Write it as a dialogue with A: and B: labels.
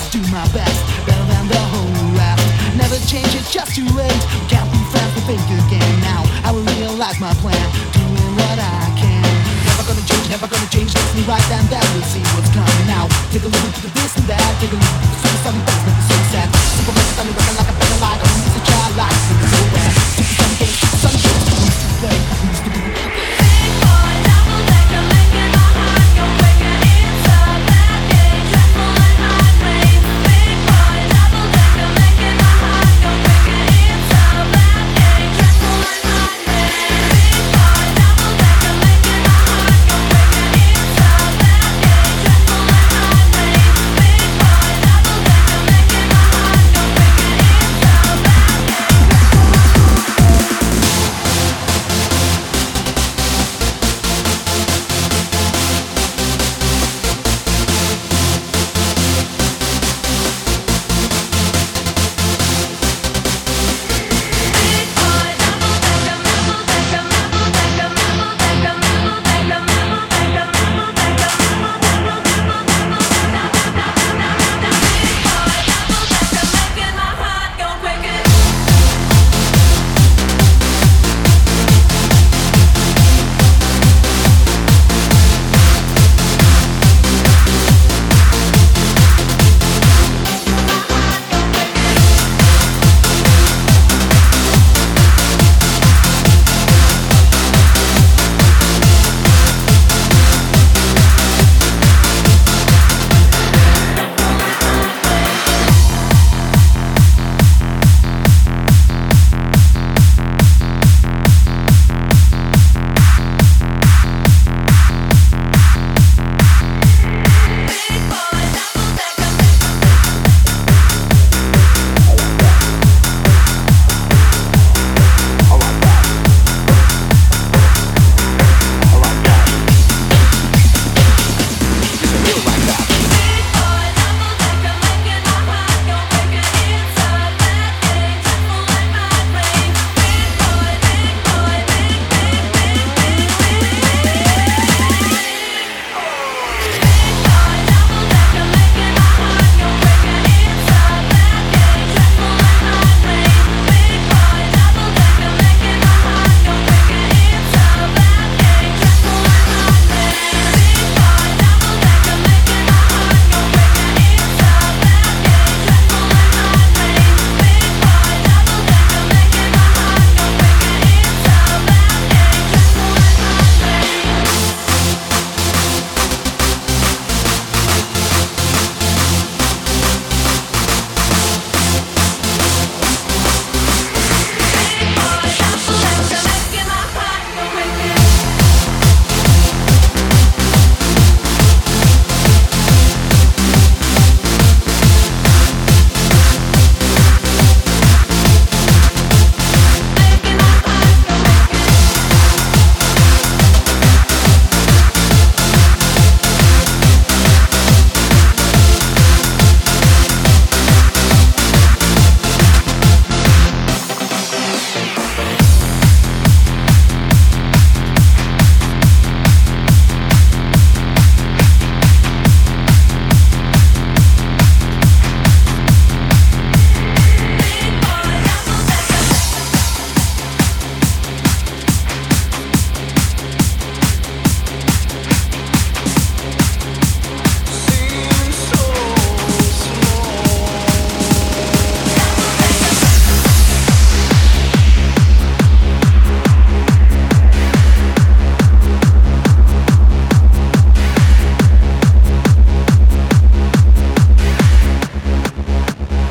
A: do my best, better than the whole rest. Never change it, just too late. We can't be friends, we think again. Now I will realize my plan, doing what I can. Never gonna change. Listen right, and then we'll see what's coming now. Take a look at this and that. Take a look at something.